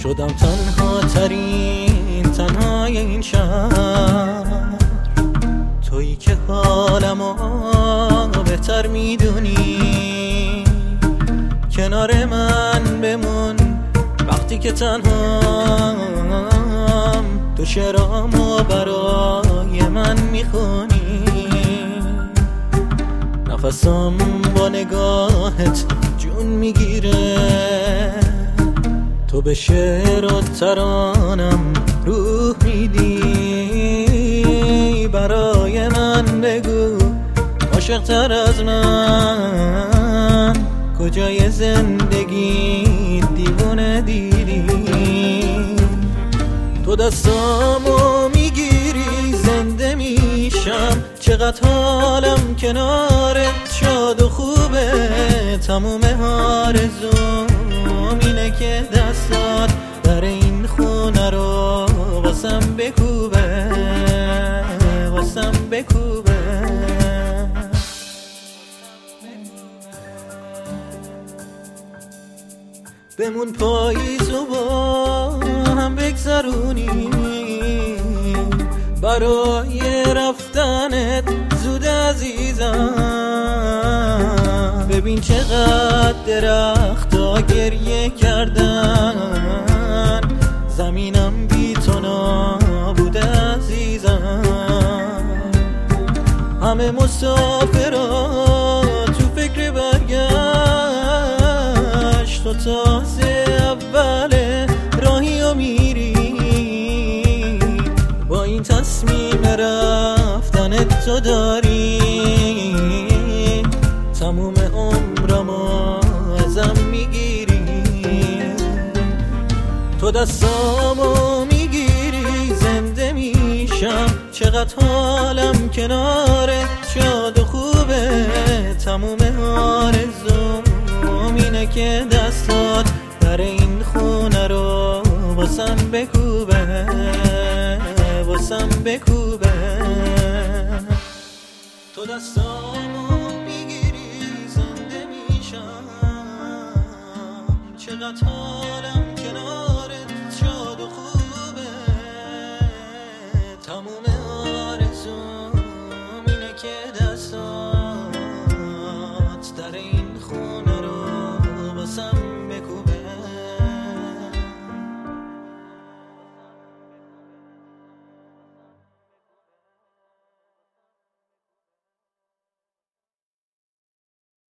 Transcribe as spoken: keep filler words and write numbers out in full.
شدم تنها ترین تنهای این شهر، تویی که حالمو بهتر میدونی. کنار من بمون وقتی که تنهام، تو شعرامو برای من میخونی. نفسم با نگاهت جون میگیره، تو به شعر و ترانم روح میدی. برای من بگو عاشق تر از من کجای زندگی دیوونه دیدی. تو دستامو میگیری زنده میشم، چقدر حالم کنارت شاد و خوبه. تموم آرزوم اینه که دستات در این خونه رو واسم بکوبه، واسم بکوبه. بمون پاییزو با هم بگذرونی، برای رفتنت زود عزیزم. ببین چقدر درختا گریه کردن، زمینم بی تو نابود عزیزم. همه مسافرها تو فکر برگشت، تو تازه اول راهی و میری. با این تصمیم رفتن تو داری تموم عمرمو ازم میگیری. تو دستامو میگیری زنده میشم، چقدر حالم کنارت شاد و خوبه. تموم آرزوم اینه که دستات در این خونه رو واسم بکوبه، واسم بکوبه. تو دستامو میگیری زنده میشم، چقدر حالم